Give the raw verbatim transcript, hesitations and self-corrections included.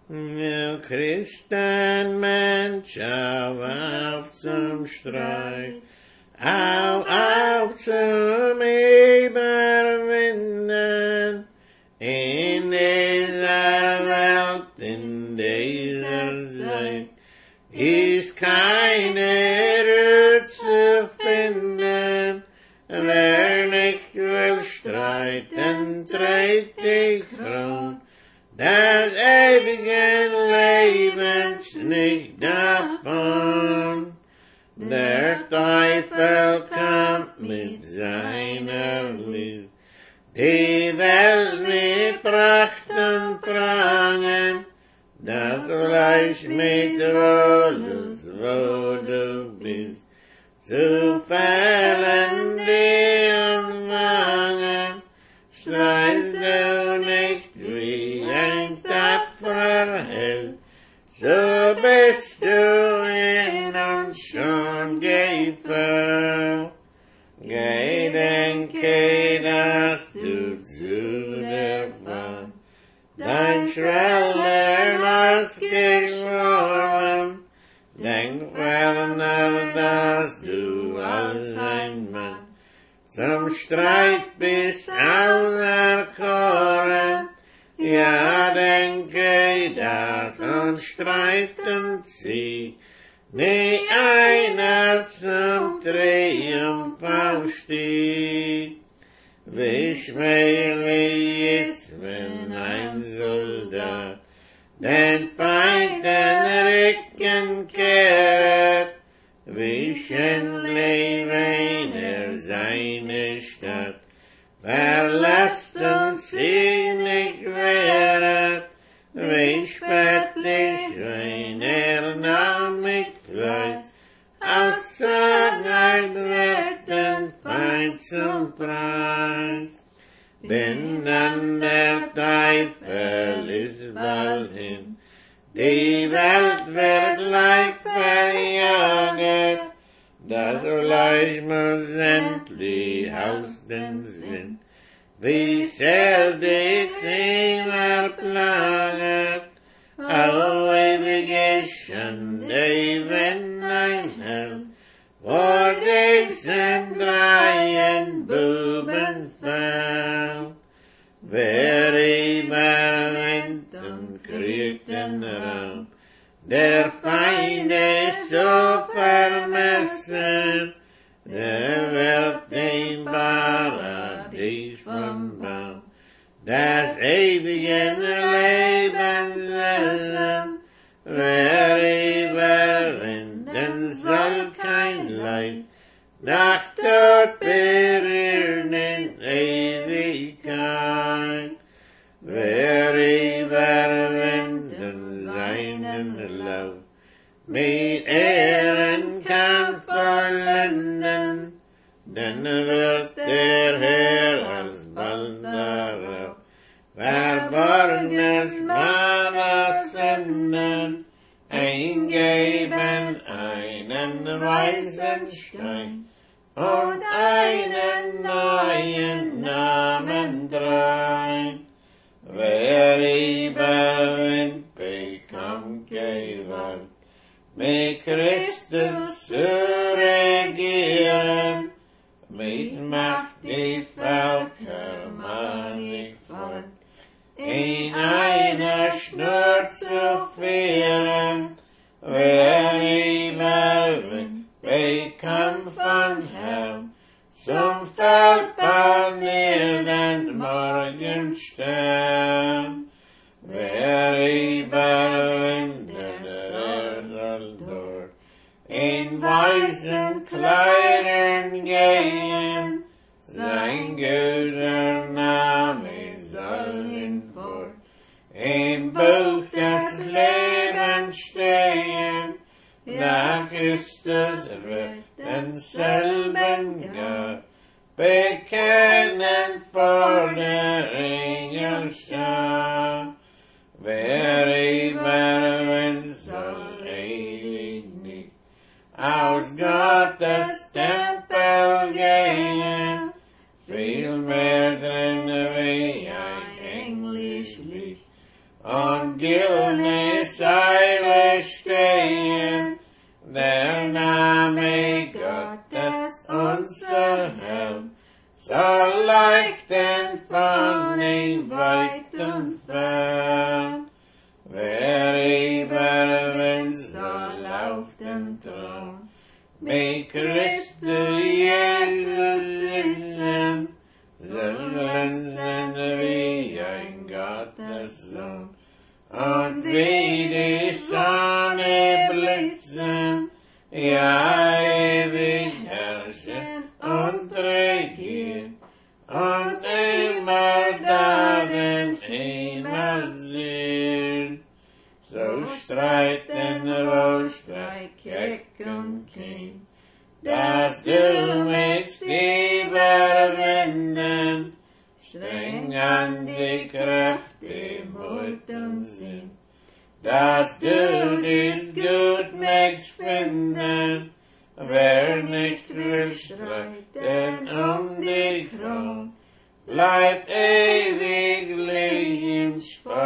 Nu Christenmensch, auf, auf zum Streit, auf, auf zum Überwinden, in dieser Welt, in dieser Zeit, ist keine Ruhe zu finden. Wer nicht will streiten, trägt die Krone des ewigen Lebens nicht davon. Der Teufel kommt mit seiner List, die Welt mit Pracht und Prangen, das Fleisch mit Wohlus, wo du bist, zu fällen die Umfangen, streitst du nicht wie ein tapferer Held, so bist du in uns schon gefällt. Gedenke, dass du zu der Fahrt dein Schwelle was geschworen, denk ferner, dass du als ein Mann zum Streit bist auserkoren. Ja, denke, dass uns streiten sie, nie einer zum Triumph aufstieg. Wie schmählich ist, wenn ein Soldat den Feind den Rücken kehret, wie schändlich, wenn er seine Stadt verlässt und sie nicht wehret, wie spöttlich, wenn er noch mit Fleiß auszahlt wird den Feind zum Preis. Denn dann der Teufel ist bald hin, die Welt wird leicht verjaget, das Fleisch muss endlich aus dem Sinn, wie sehr die Zimmer plaget. O ewige Schande, wenn ein Held vor diesen dreien Buben fällt. Wer überwindet und kriegt den Raum, der Feind ist so vermessen, der wird den Paradies vom Baum des ewigen Lebens essen. Wer überwinden soll kein Leid, nach Tod berühren in Ewigkeit. Wer überwinden seinen Lauf mit Ehren kann vollenden, dann wird der Herr alsbald darauf verborgenes Manna senden, eingeben einen weißen Stein und einen neuen Namen drein. Wer überwindet, bekommt Gewalt, mit Christus zu regieren, mit Macht die Völker manig fort, in einer Schnur zu führen. Wer überwindet, bekommt von Herrn zum verbanierenden Morgenstern. Wer überwindet, der soll dort in weißen Kleidern gehen, sein guter Name soll ihn fort im Buch des Lebens stehen. Da Christus wird denselben Gott bekennen vor der Engelschar. Wer überwindet, soll ewig nicht aus Gottes Tempel gehen, vielmehr drin wie ein englisch Licht und gilt ohne Seile stehen, der Name Gottes, unser Herr, soll leuchten von ihm weit und fern. Wer überwindet, soll auf den Thron mit Christus Jesus sitzen, soll glänzen wie ein Gottessohn und wie die Sonne blitzen, ja ewig herrschen und regieren und immer da den Himmel sehen. So streiten wohl Streik und Kind, dass du mich überwinden, streng an die Kräfte Mut und Sinn, dass du dies gut möchtest finden. Wer nicht will streiten um die Kron, bleibt ewiglich in Spott.